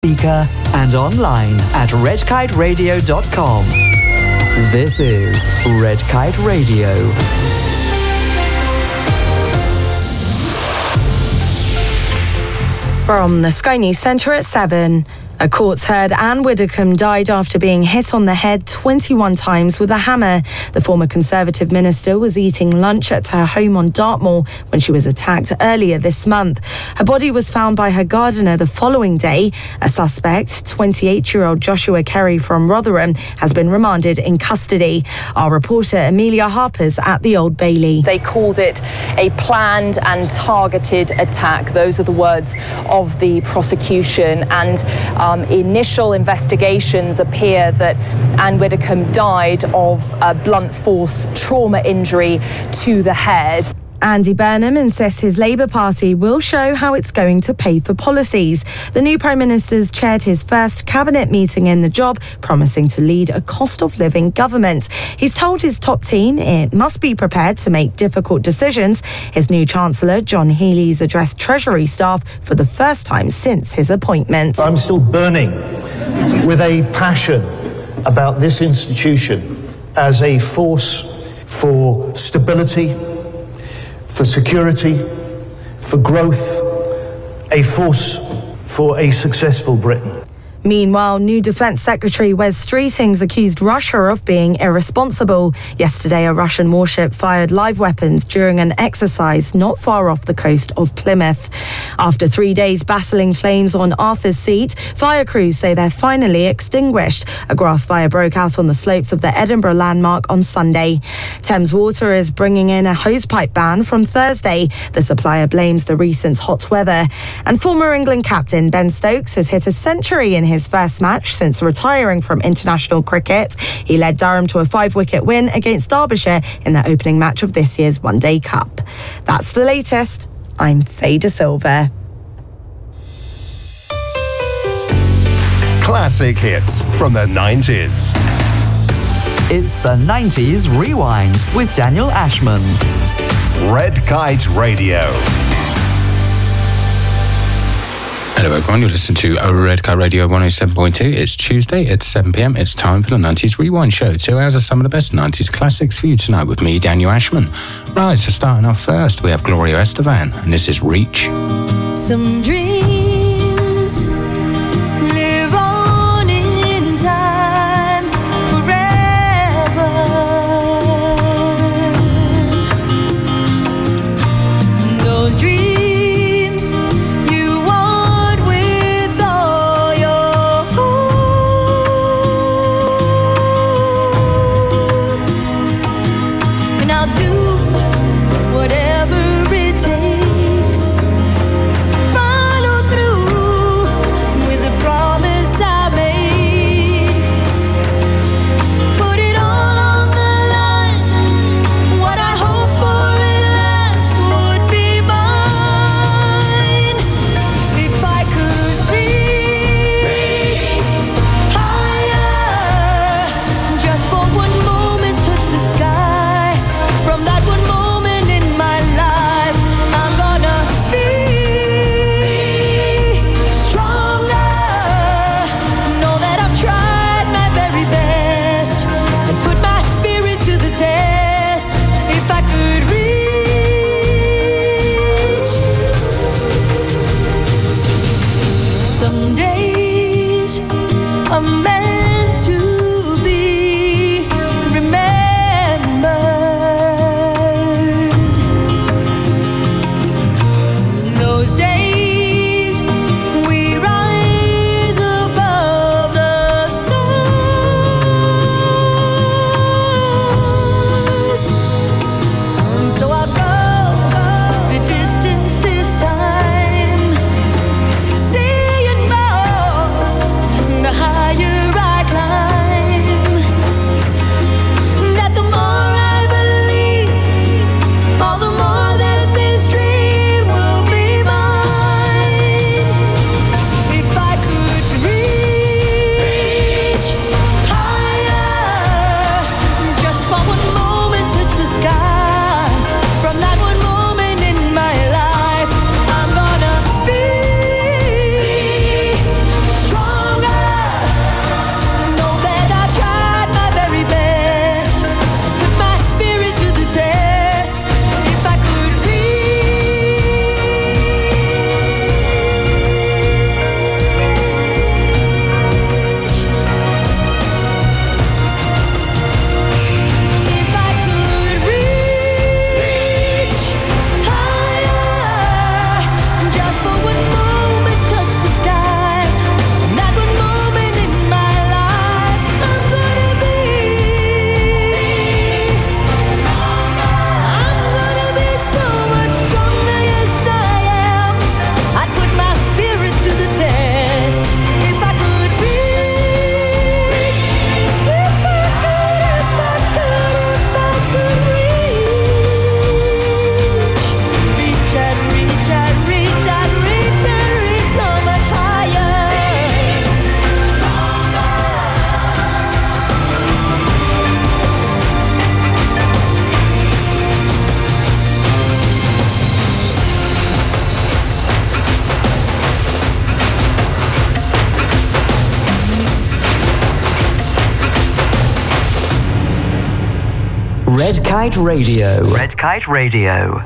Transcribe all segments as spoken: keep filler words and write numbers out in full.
Speaker and online at red kite radio dot com. This is Red Kite Radio. From the Sky News Centre at seven. A court's heard Anne Widdecombe died after being hit on the head twenty-one times with a hammer. The former Conservative minister was eating lunch at her home on Dartmoor when she was attacked earlier this month. Her body was found by her gardener the following day. A suspect, twenty-eight-year-old Joshua Kerry from Rotherham, has been remanded in custody. Our reporter Amelia Harper's at the Old Bailey. They called it a planned and targeted attack. Those are the words of the prosecution. And um, Um, initial investigations appear that Anne Widdecombe died of a blunt force trauma injury to the head. Andy Burnham insists his Labour Party will show how it's going to pay for policies. The new Prime Minister's chaired his first cabinet meeting in the job, promising to lead a cost-of-living government. He's told his top team it must be prepared to make difficult decisions. His new Chancellor, John Healey's addressed Treasury staff for the first time since his appointment. I'm still burning with a passion about this institution as a force for stability, for security, for growth, a force for a successful Britain. Meanwhile, new Defence Secretary Wes Streeting's accused Russia of being irresponsible. Yesterday, a Russian warship fired live weapons during an exercise not far off the coast of Plymouth. After three days battling flames on Arthur's Seat, fire crews say they're finally extinguished. A grass fire broke out on the slopes of the Edinburgh landmark on Sunday. Thames Water is bringing in a hosepipe ban from Thursday. The supplier blames the recent hot weather. And former England captain Ben Stokes has hit a century in his first match since retiring from international cricket. He led Durham to a five-wicket win against Derbyshire in the opening match of this year's One Day Cup. That's the latest. I'm Faye De Silva. Classic hits from the nineties. It's the nineties Rewind with Daniel Ashman. Red Kite Radio. Hello everyone, you're listening to Red Kite Radio one oh seven point two. It's Tuesday, it's seven p.m, it's time for the nineties Rewind Show. Two hours of some of the best nineties classics for you tonight with me, Daniel Ashman. Right, so starting off first, we have Gloria Estefan, and this is Reach. Some dreams live on in time forever. Those dreams higher Red Kite Radio. Red Kite Radio.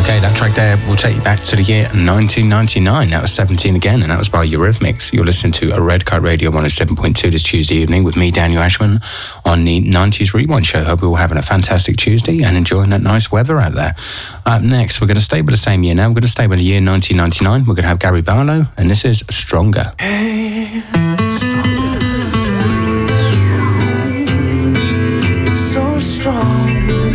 Okay, that track there will take you back to the year nineteen ninety-nine. That was seventeen again, and that was by Eurythmics. You're listening to a Red Kite Radio one oh seven point two this Tuesday evening with me, Daniel Ashman, on the nineties Rewind Show. Hope you're all having a fantastic Tuesday and enjoying that nice weather out there. Up next, we're going to stay with the same year now. We're going to stay with the year nineteen ninety-nine. We're going to have Gary Barlow, and this is Stronger. Hey, stronger. So strong.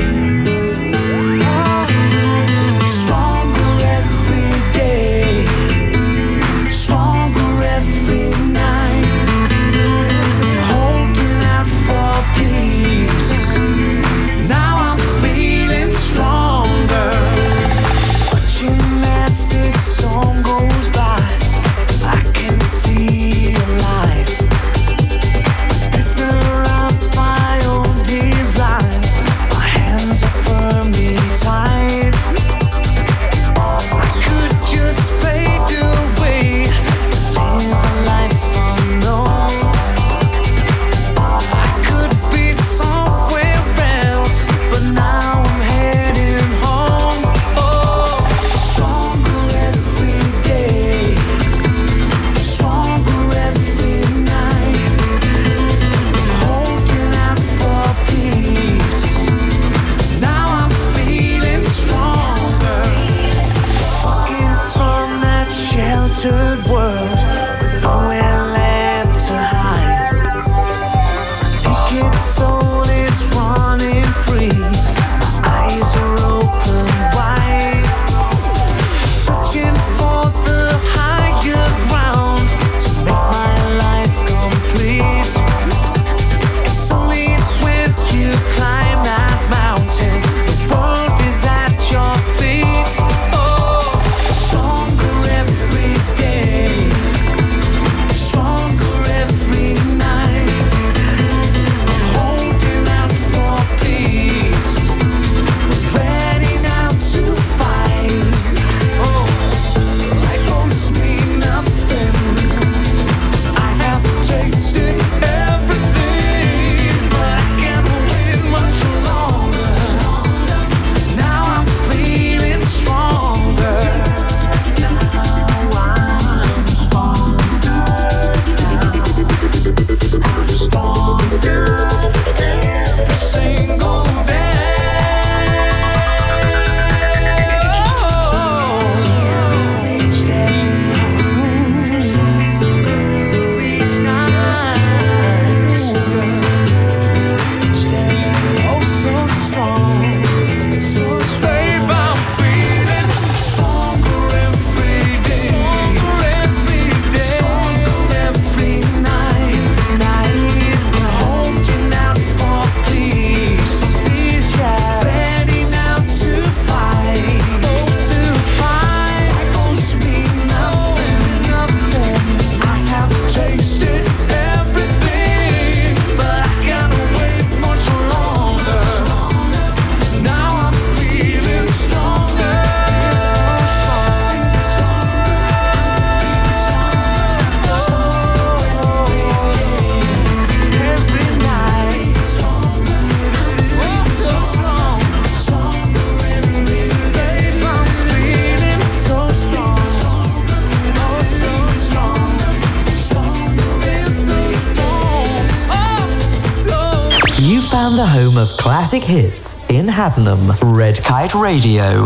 Found the home of classic hits in Haddenham. Red Kite Radio.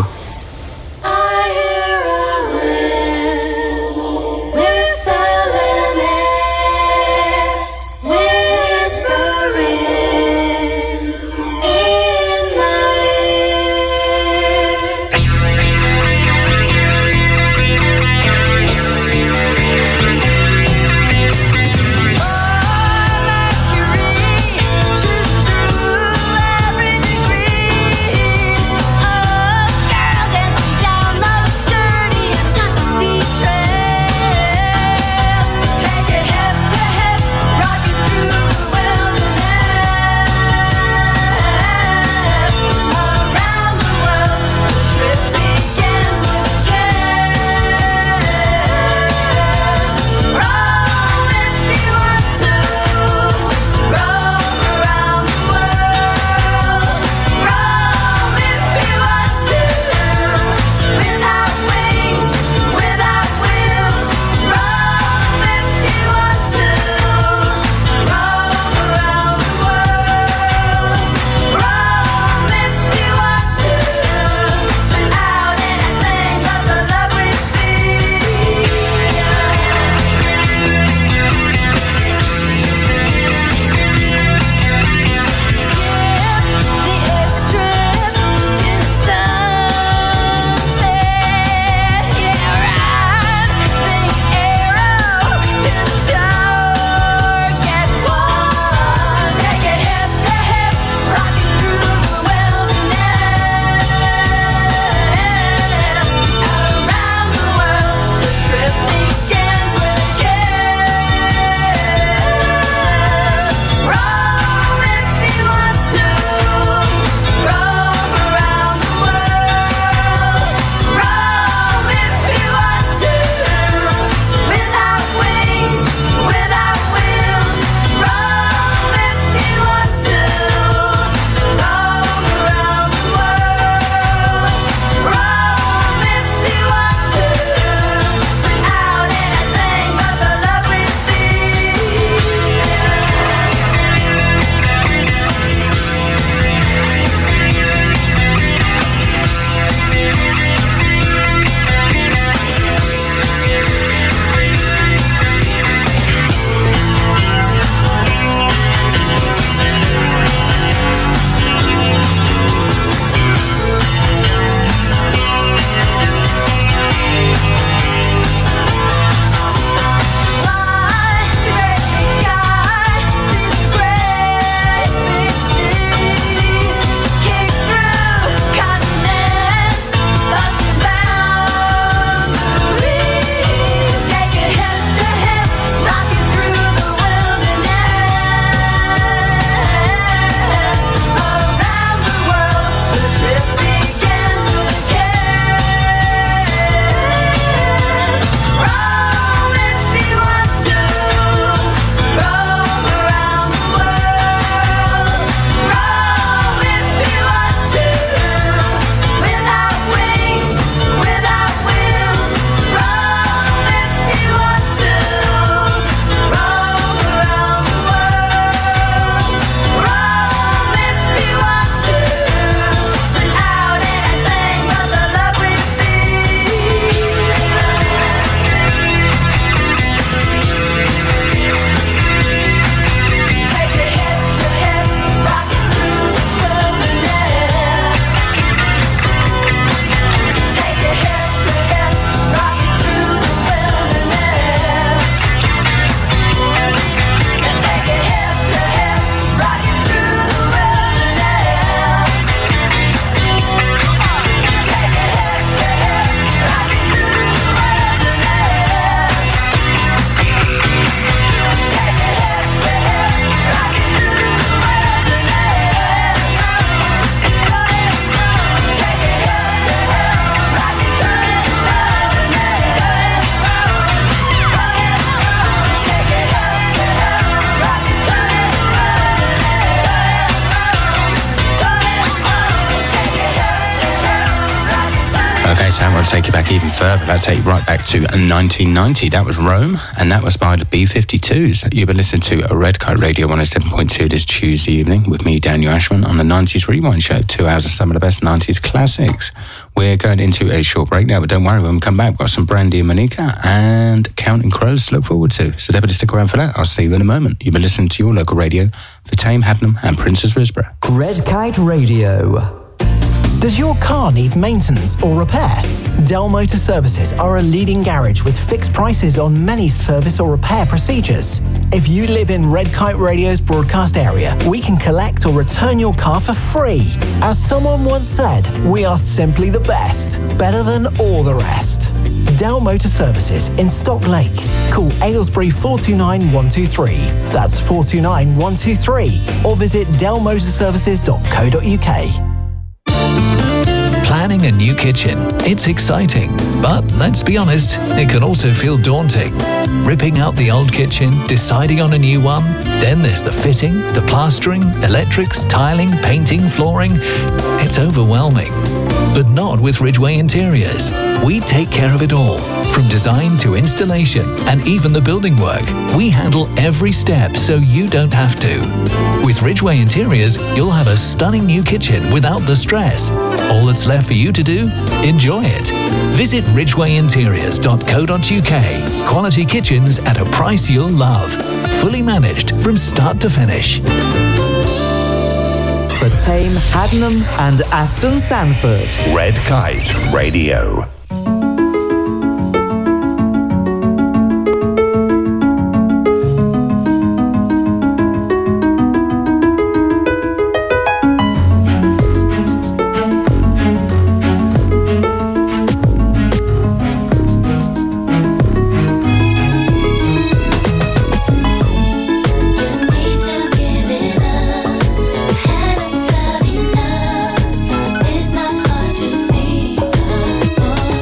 Girl, sound will take you back even further. That'll take you right back to nineteen ninety. That was Rome, and that was by the B fifty-twos. You've been listening to Red Kite Radio one oh seven point two this Tuesday evening with me, Daniel Ashman, on the nineties Rewind Show. Two hours of some of the best nineties classics. We're going into a short break now, but don't worry, when we come back, we've got some Brandy and Monica and Counting Crows to look forward to. So definitely stick around for that. I'll see you in a moment. You've been listening to your local radio for Tame Hadnam and Princess Risborough. Red Kite Radio. Does your car need maintenance or repair? Dell Motor Services are a leading garage with fixed prices on many service or repair procedures. If you live in Red Kite Radio's broadcast area, we can collect or return your car for free. As someone once said, we are simply the best, better than all the rest. Dell Motor Services in Stock Lake. Call Aylesbury four two nine one two three. That's four two nine one two three. Or visit dell motor services dot co dot uk. Planning a new kitchen. It's exciting, but let's be honest, it can also feel daunting. Ripping out the old kitchen, deciding on a new one, then there's the fitting, the plastering, electrics, tiling, painting, flooring. It's overwhelming. But not with Ridgeway Interiors. We take care of it all, from design to installation and even the building work. We handle every step so you don't have to. With Ridgeway Interiors, you'll have a stunning new kitchen without the stress. All that's left for you to do? Enjoy it. Visit ridgeway interiors dot co dot uk. Quality kitchens at a price you'll love. Fully managed from start to finish. For Tame Hadnam and Aston Sanford. Red Kite Radio. It's not hard to see.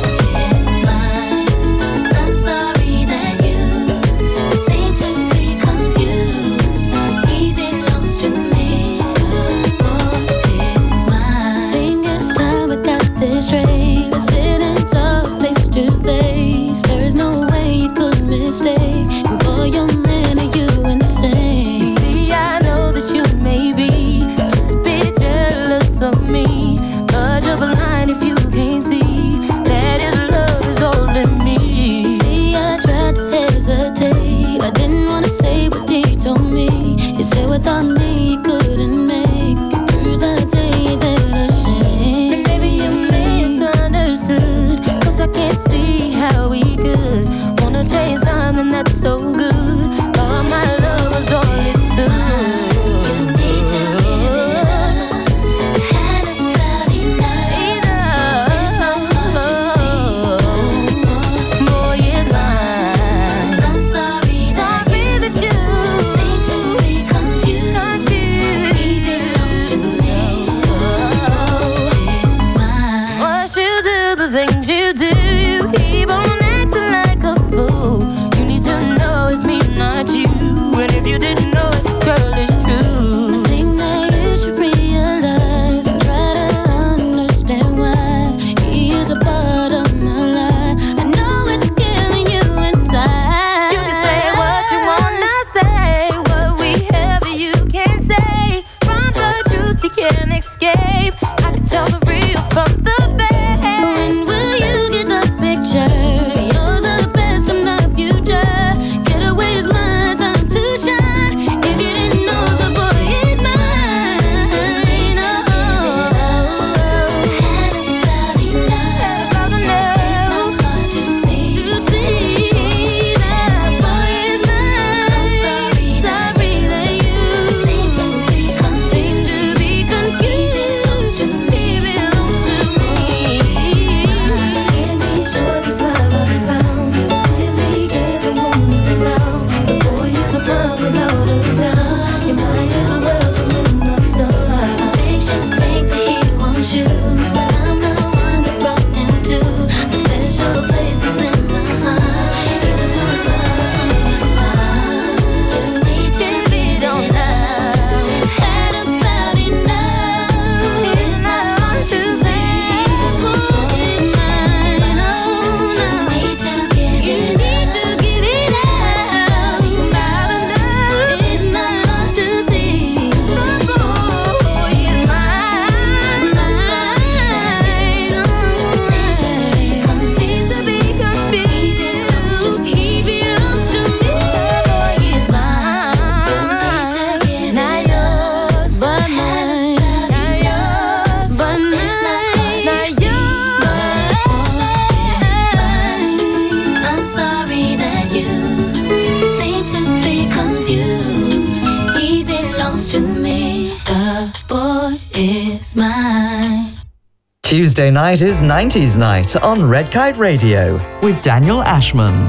Tuesday night is nineties night on Red Kite Radio with Daniel Ashman.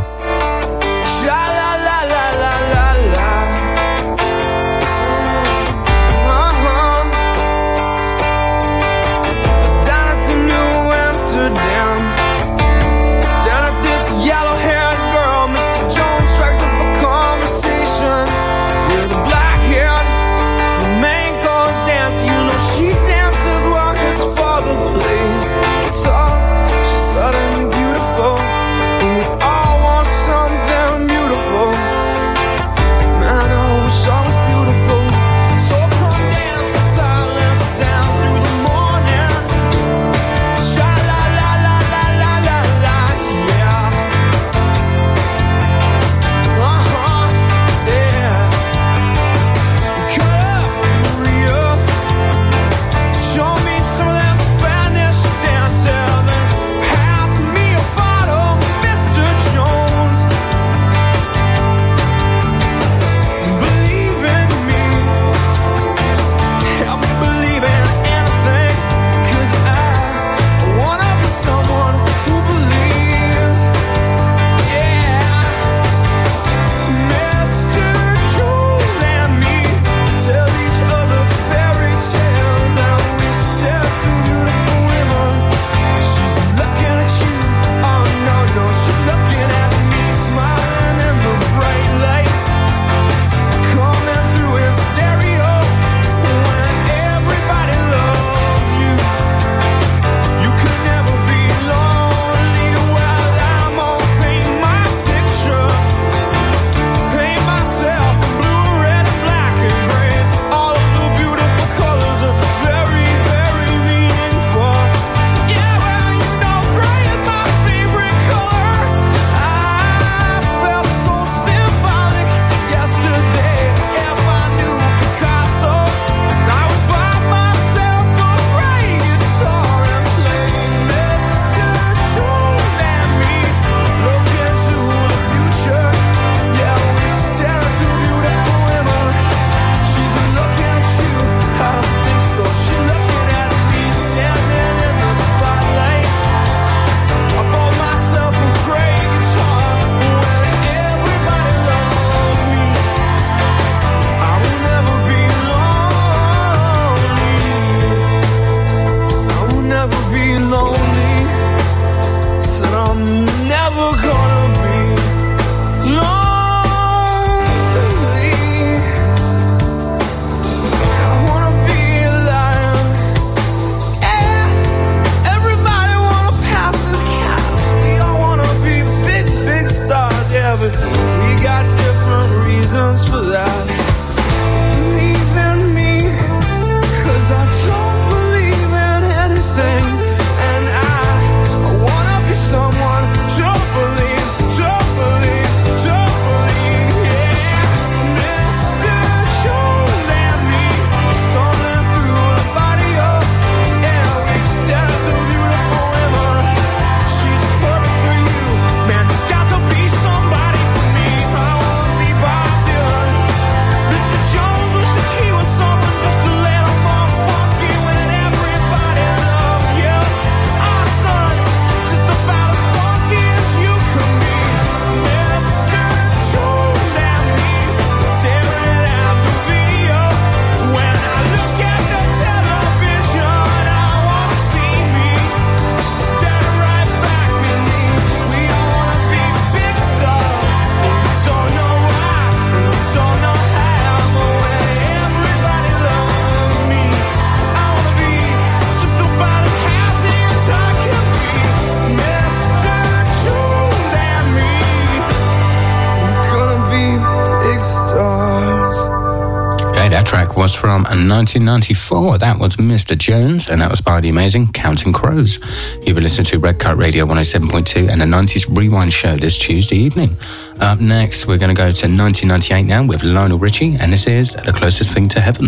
That track was from nineteen ninety-four. That was Mister Jones, and that was by the amazing Counting Crows. You've been listening to Red Kite Radio one oh seven point two and the nineties Rewind show this Tuesday evening. Up next, we're going to go to nineteen ninety-eight now with Lionel Richie, and this is The Closest Thing to Heaven.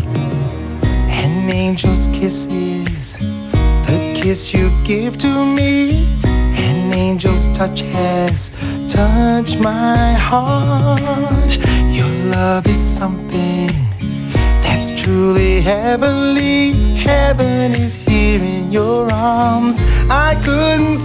An angel's kiss is the kiss you give to me. An angel's touch has touched my heart. Your love is something that's truly heavenly. Heaven is here in your arms.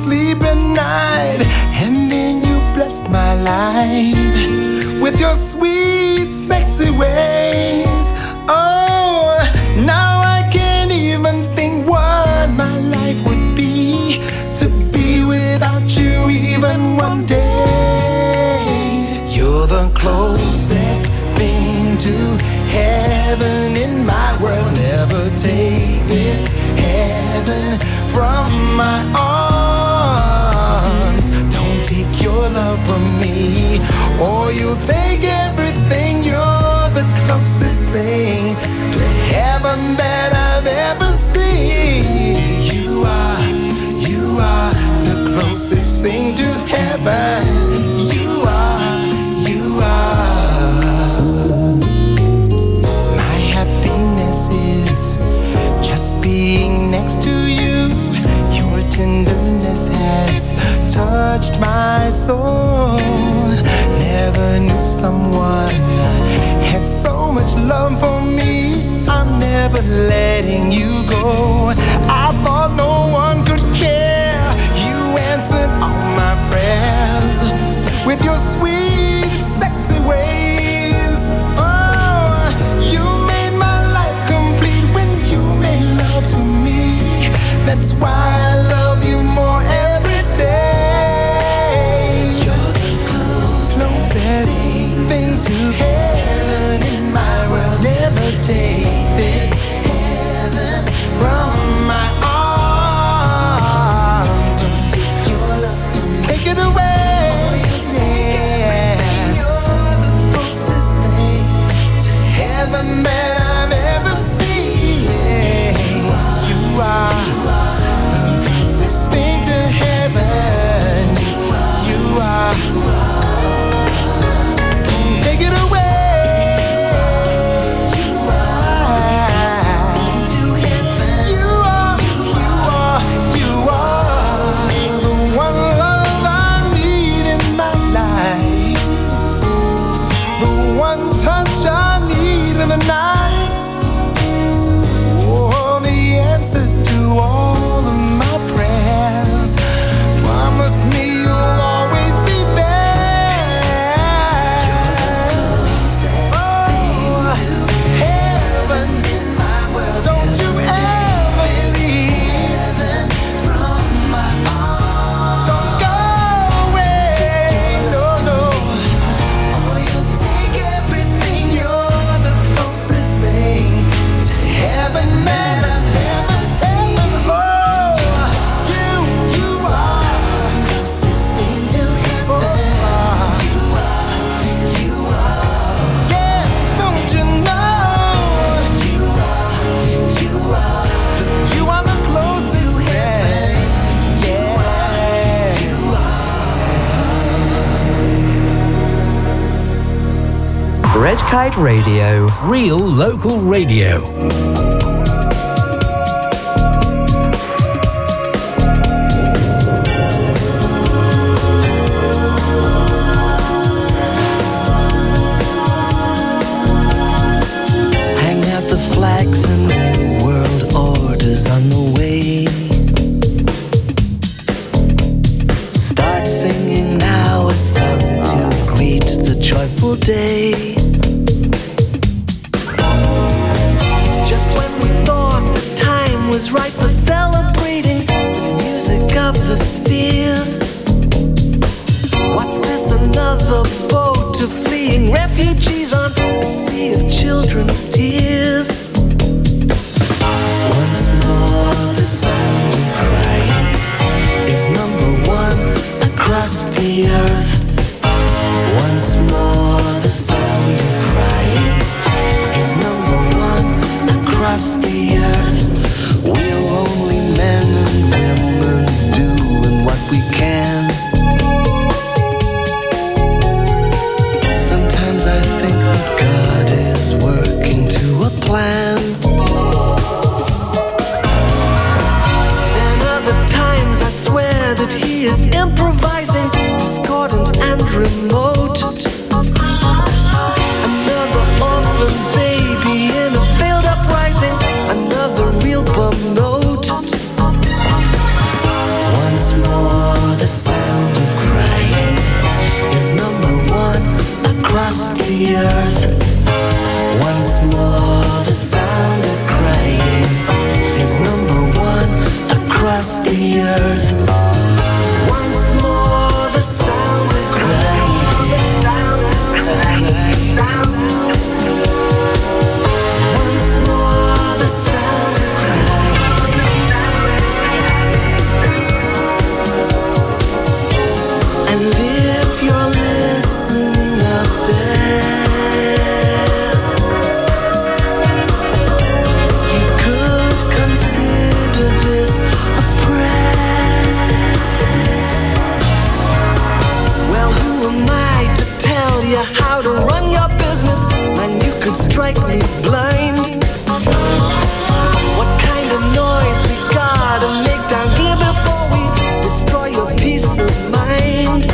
sleep at night, and then you blessed my life with your sweet, sexy ways. Oh, now I can't even think what my life would be to be without you even one day. You're the closest thing to heaven in my world. Never take this heaven from my arms. Don't take your love from me, or you'll take everything. You're the closest thing to heaven that I've ever seen. You are, you are the closest thing to heaven. You are, you are. My happiness is just being next to you. Your tenderness has touched my soul. Never knew someone had so much love for me. I'm never letting you go. I thought no one could care. You answered all my prayers with your sweet, sexy ways. Oh, you made my life complete when you made love to me. That's why I love you more every day. You're the closest thing to heaven in my world. Never take this heaven from my arms. Take it away. Yeah. You're the closest thing to heaven that I've ever seen. You are the closest thing to heaven. You are. Take it away. You are. You are. You are. The one love I need in my life. The one touch I need in the night. Oh, the answer to all of my prayers. Promise me you'll always be there. Oh, heaven in my world. Don't you ever leave. Don't go away. No, no. Oh, you'll take everything. You're the closest thing to heaven that I've ever seen. Oh, you, you are the closest thing to heaven. You are, you are. Yeah, don't you know? You are, you are. You are the closest thing. Yeah, you Red Kite Radio. Real local radio. Hang out the flags and new world orders on the way. Start singing now a song to greet the joyful day. Just when we thought the time was right for celebrating the music of the spheres. What's this, another boat to fleeing refugees on a sea of children's tears? Once more the sound of crying is number one across the earth. Once more the sound of crying is number one across the earth. We're only men and women doing what we can. Sometimes I think that God is working to a plan. Then other times I swear that He is improvising, discordant and remote. Another orphan baby in a failed uprising, another real bum note. Once more the earth. Once more the sound of crying. Once more the sound of crying. And if you're listening out there, you could consider this a prayer. Well, who am I to tell you how to run your business? And you could strike me blind. What kind of noise we gotta make down here before we destroy your peace of mind?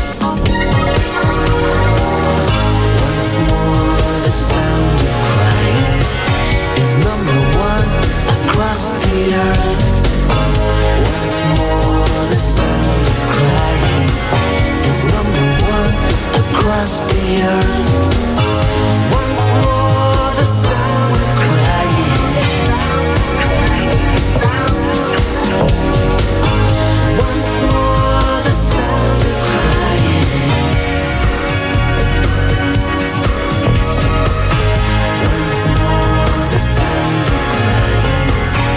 Once more the sound of crying is number one across the earth. Once more the sound of crying is number one across the earth. Once more the sound of crying. Once more the sound of crying. Once more the sound of crying.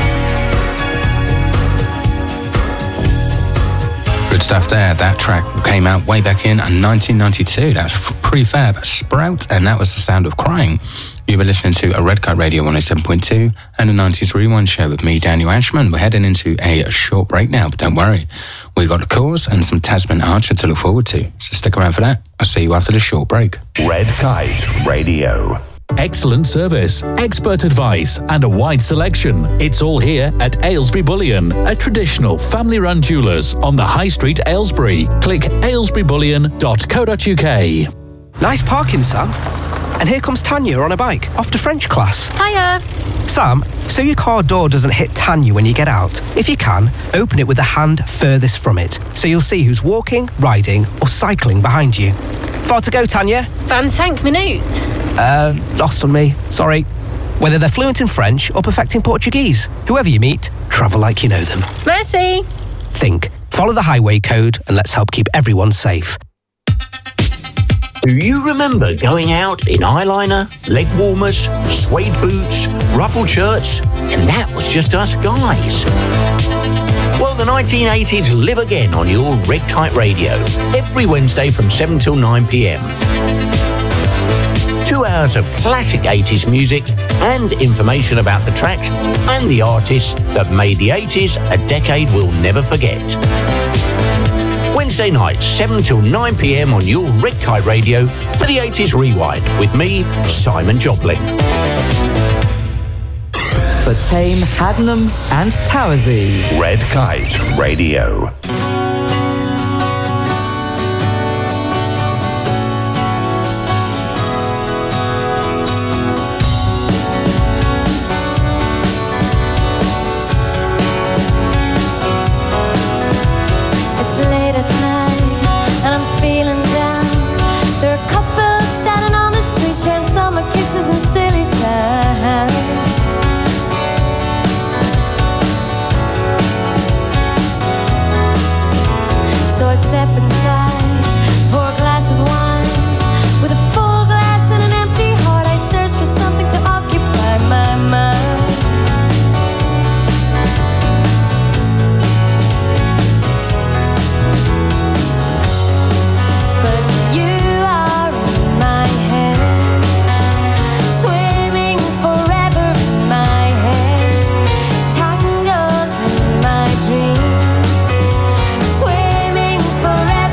Good stuff there. That track came out way back in nineteen ninety-two. That's prefab Sprout, and that was the sound of crying. You were listening to a Red Kite Radio one oh seven point two and a nineties Rewind show with me, Daniel Ashman. We're heading into a short break now, but don't worry. We've got the cause and some Tasman Archer to look forward to. So stick around for that. I'll see you after the short break. Red Kite Radio. Excellent service, expert advice, and a wide selection. It's all here at Aylesbury Bullion, a traditional family-run jewellers on the High Street, Aylesbury. Click aylesbury bullion dot co dot uk. Nice parking, Sam. And here comes Tanya on a bike, off to French class. Hiya. Sam, so your car door doesn't hit Tanya when you get out. If you can, open it with the hand furthest from it, so you'll see who's walking, riding, or cycling behind you. Far to go, Tanya? vingt-cinq minutes. Uh, lost on me. Sorry. Whether they're fluent in French or perfecting Portuguese, whoever you meet, travel like you know them. Merci. Think. Follow the highway code and let's help keep everyone safe. Do you remember going out in eyeliner, leg warmers, suede boots, ruffled shirts, and that was just us guys? Well, the nineteen eighties live again on your Red Kite Radio, every Wednesday from seven till nine p.m. Two hours of classic eighties music and information about the tracks and the artists that made the eighties a decade we'll never forget. Wednesday nights, seven till nine p.m. on your Red Kite Radio for the eighties Rewind with me, Simon Joplin. For Tame, Haddenham and Towersey. Red Kite Radio. Forever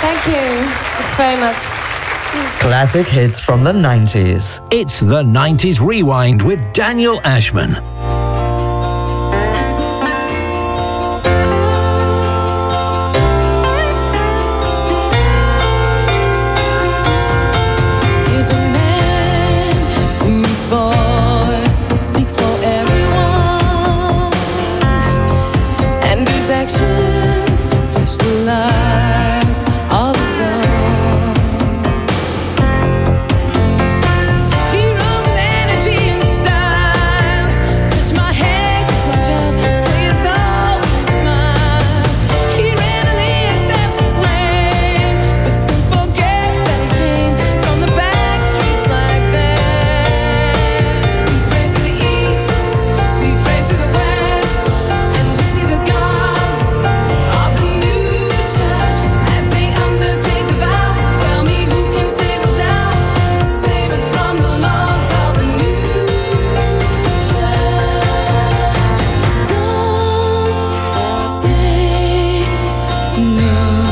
Thank you. Thanks very much. Classic hits from the nineties. It's the nineties Rewind with Daniel Ashman. He's a man whose voice speaks for everyone, and whose actions touch the lives of his own. Heroes of energy and style, touch my head, touch my chest, sway his soul with a smile. He readily accepts and claims, but soon forgets that he came from the back streets like that. We pray to the east, we pray to the west, and we see the gods of the new church as they undertake the vow. Tell me who can save us now, save us from the lords of the new church. Don't say no.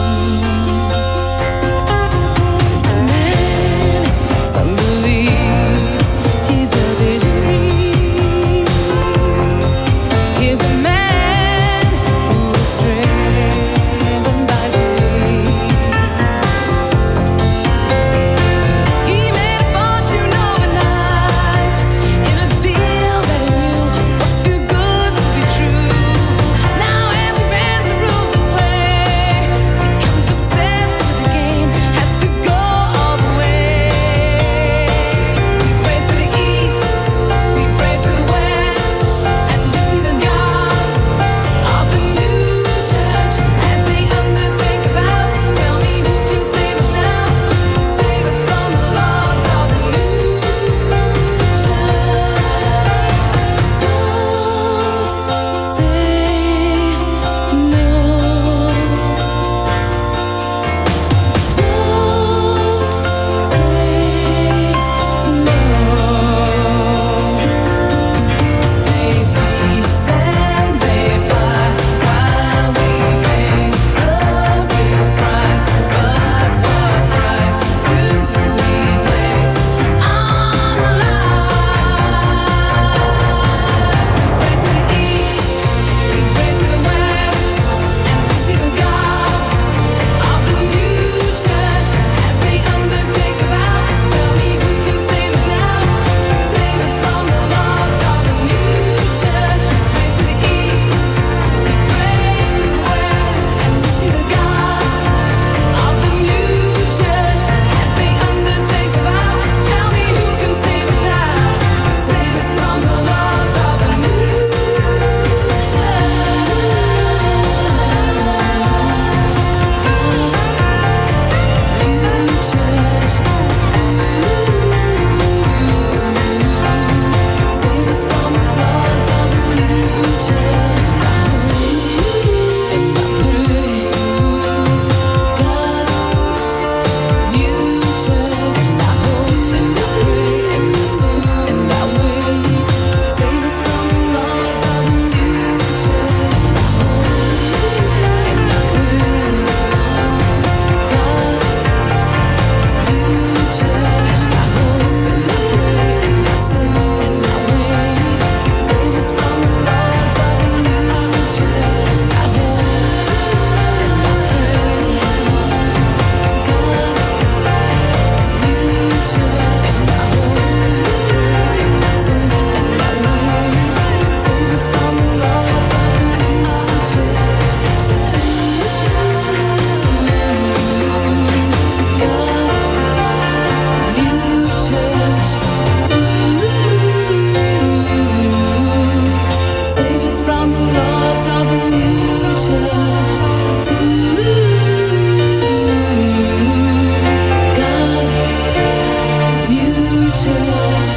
He's a man, some believe he's a visionary. He's a man who is driven by greed. He made a fortune overnight in a deal that he knew was too good to be true. Now as he bends the rules of play, becomes obsessed with the game, has to go all the way. We pray to the east, we pray to the west, and we see the gods of the new church as they undertake the vow. Tell me who can save us now, save us from the lords of the new church. Don't say no. Don't say no. They feast and they fly while we pay the big price. But what price do we place on life? We pray to the east, we pray to the west, and we see the gods of the new church as they undertake the vow. Tell me who can save us now, save us from the lords of the new church. We pray to the east, we pray to the west, and we see the gods of the new church as they undertake the vow. Tell me who can save us now, save us from the lords of the new church. Save us from the lords of the new church. And I pray, God, new church. I hope and I pray and I sing and I wait. Save us from the lords of the new church. I hope and I pray, God, new church. I hope and I pray and I sing and I wait. Save us from the lords of the new church. I hope and I pray, God, new church. I hope and I pray and I sing and I wait. Save us from the lords of the new church. God, new church. Save us from the lords of the new church. God, new church.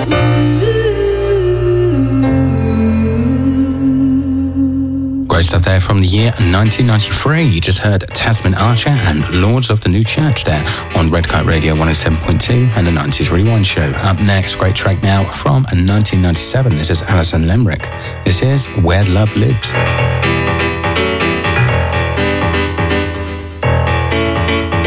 Great stuff there from the year nineteen ninety-three. You just heard Tasman Archer and Lords of the New Church there on Red Kite Radio one oh seven point two and the nineties Rewind Show. Up next, great track now from nineteen ninety-seven. This is Alison Lemrick. This is Where Love Lives.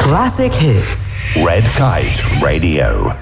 Classic hits. Red Kite Radio.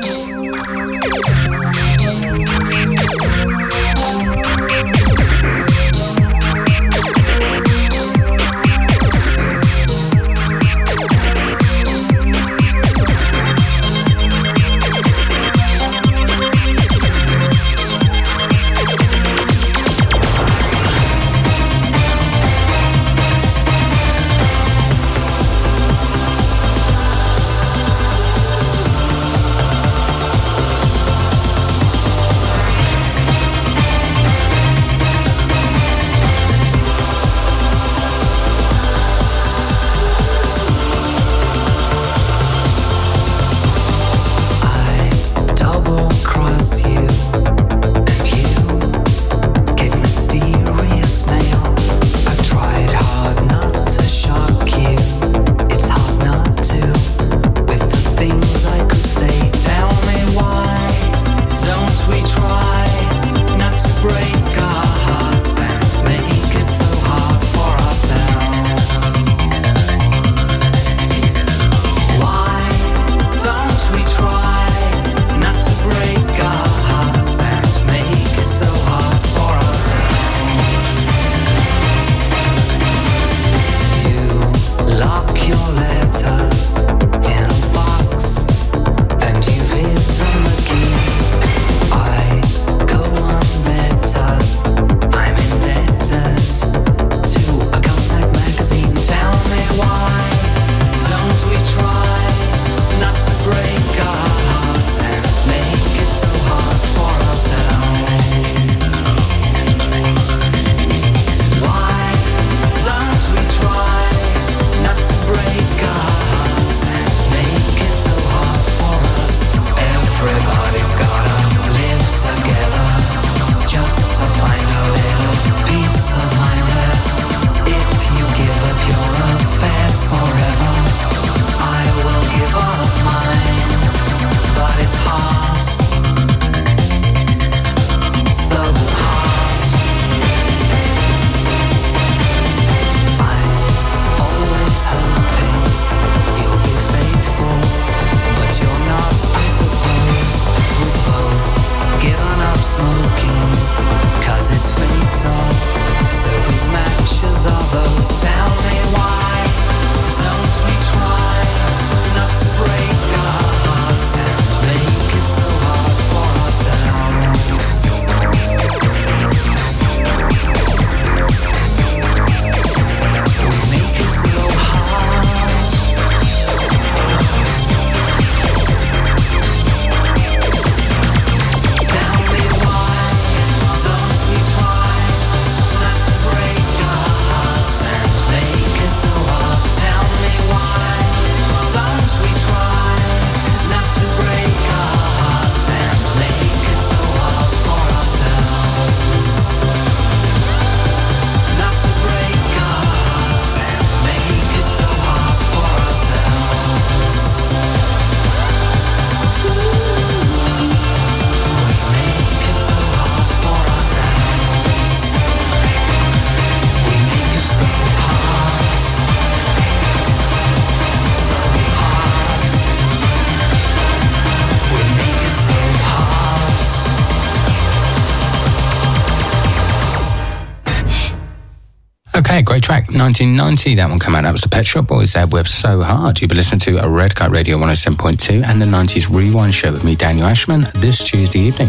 Okay, great track. nineteen ninety, that one came out. That was the Pet Shop Boys there with So Hard. You've been listening to a Red Kite Radio one oh seven point two and the nineties Rewind Show with me, Daniel Ashman, this Tuesday evening.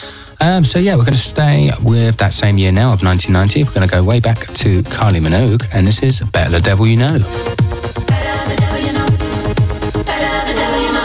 Um, so yeah, we're going to stay with that same year now of nineteen ninety. We're going to go way back to Kylie Minogue, and this is Better the Devil You Know. Better the devil you know. Better the devil you know.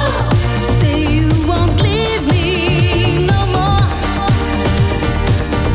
Say you won't leave me no more.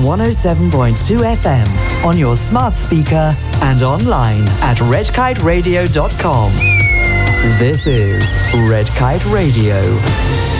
one oh seven point two F M on your smart speaker and online at red kite radio dot com. This is Red Kite Radio.